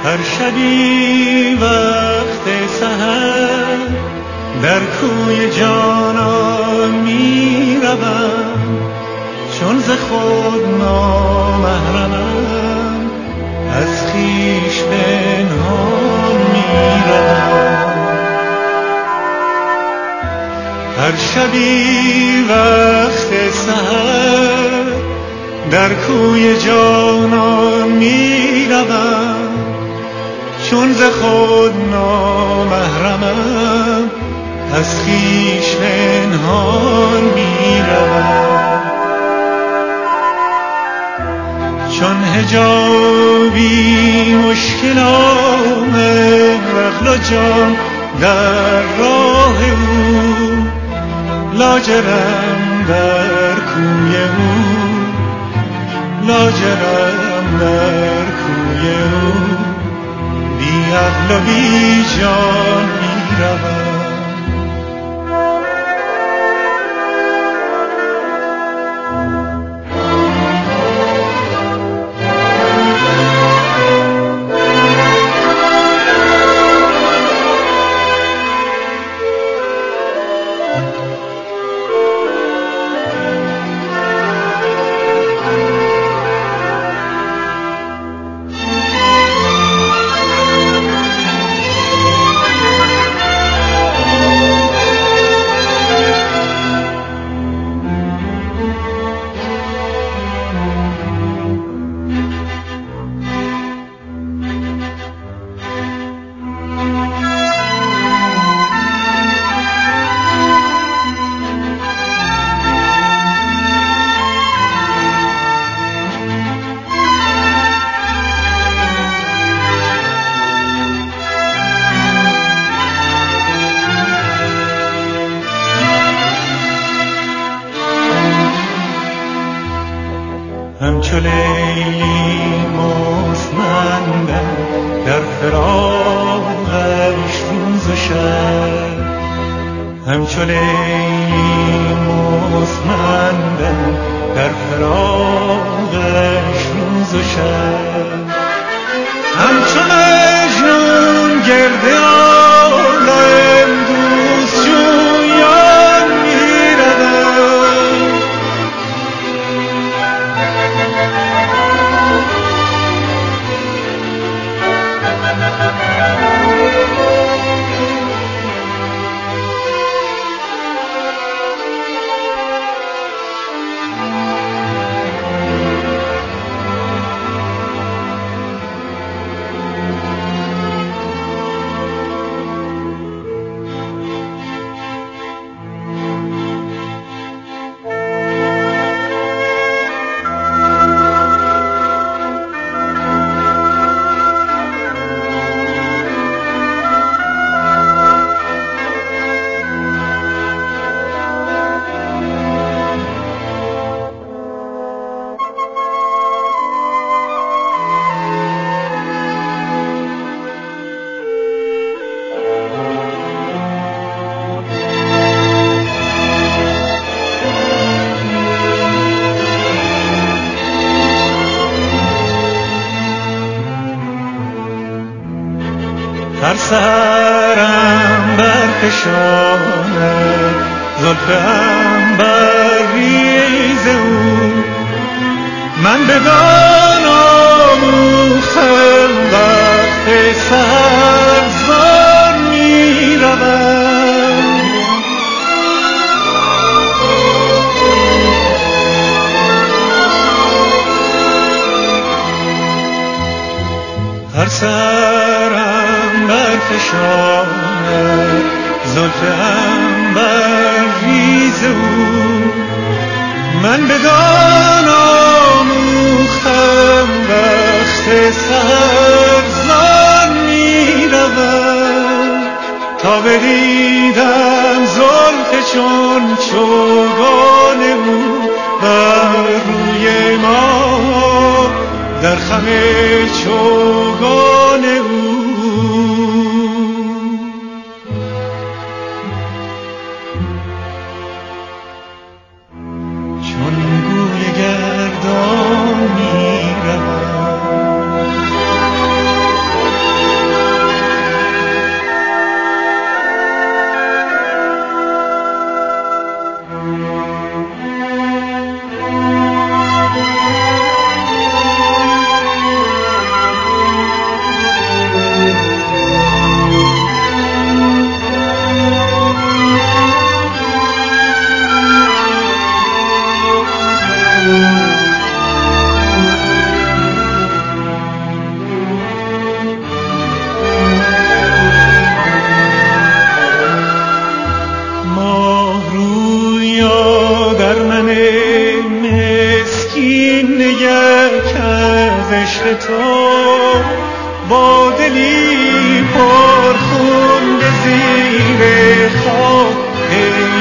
هر شبی وقت سحر در کوی جانان می روم، چون ز خود نامحرمم از خویش پنهان می روم. هر شبی وقت سحر در کوی جانان می روم، چون ز خود نامحرمم از خویش پنهان می روم. چون حجابی مشکل آمد عقل و جان در راه او، لاجرم در کوی او، لاجرم در کوی او، بی عقل و بی جان می روم. همچو لیلی مستمندم در فراقش روز و شب، همچو لیلی مستمندم در فراقش روز و شب، همچو مجنون گرد عالم دوست جویان می روم. هر سحرم برفشاند زلف عنبرریز او، من بدان آموختم وقت سبزان می روم. هر سحرم برفشاند زلف عنبرریز او، من بدان آموختم وقت سبزان می روم. تا بدیدم زلف چون چوگان او بر روی ما، در خم چوگان او چون گوی گردان می روم.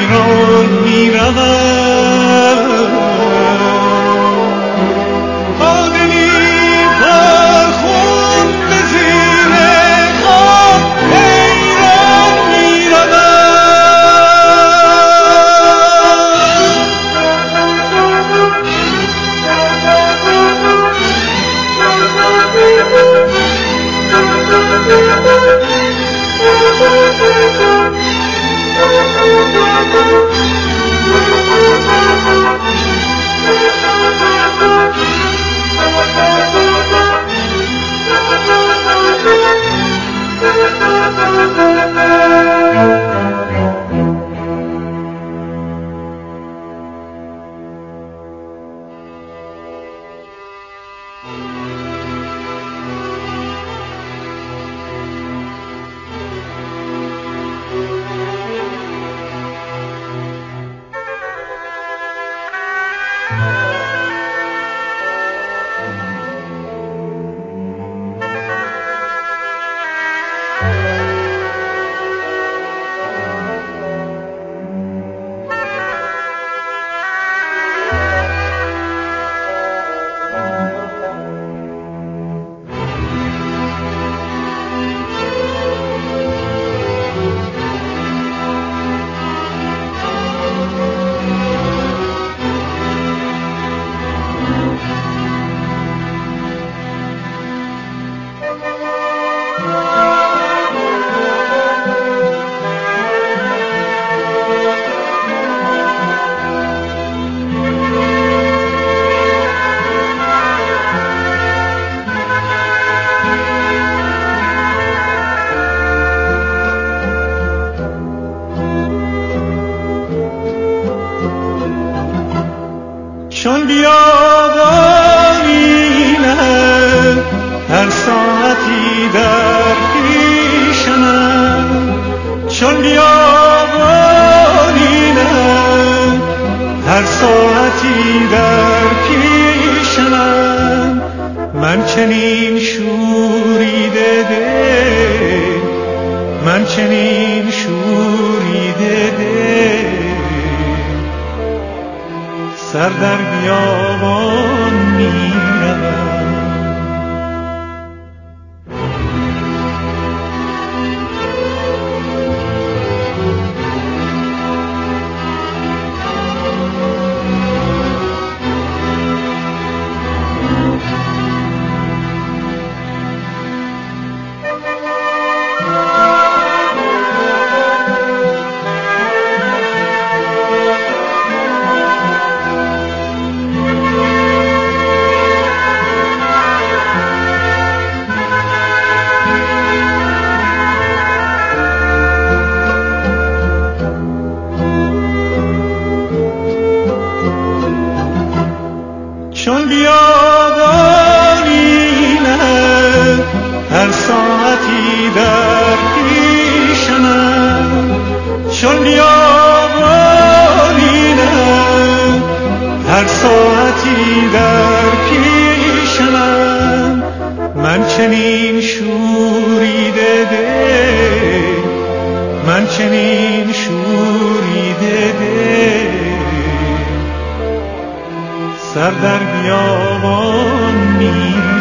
حیران میروم با دلی پرخون به زیر خاک حیران چون بیابانینم هر ساعتی در پیشم چون بیابانینم هر ساعتی در پیشم من چنین شوریده دل من چنین شوریده دل سر در بیابان میروم چون بیابانینم هر ساعتی در پیشم چون بیابانینم هر ساعتی در پیشم من چنین شوریده دل من چنین شوریده دل سر در بیابان می